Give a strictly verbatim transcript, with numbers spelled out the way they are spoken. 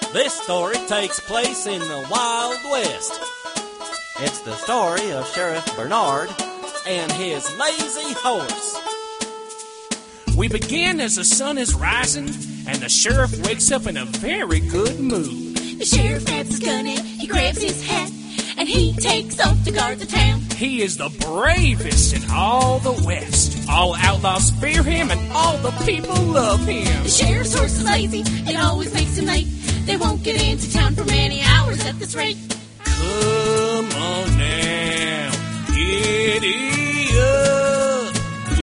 This story takes place in the Wild West. It's the story of Sheriff Bernard and his lazy horse. We begin as the sun is rising, and the sheriff wakes up in a very good mood. The sheriff grabs his gun and he grabs his hat, and he takes off to guard the town. He is the bravest in all the West. All outlaws fear him, and all the people love him. The sheriff's horse is lazy, it always makes him late. They won't get into town for many hours at this rate. Come on now, giddy up.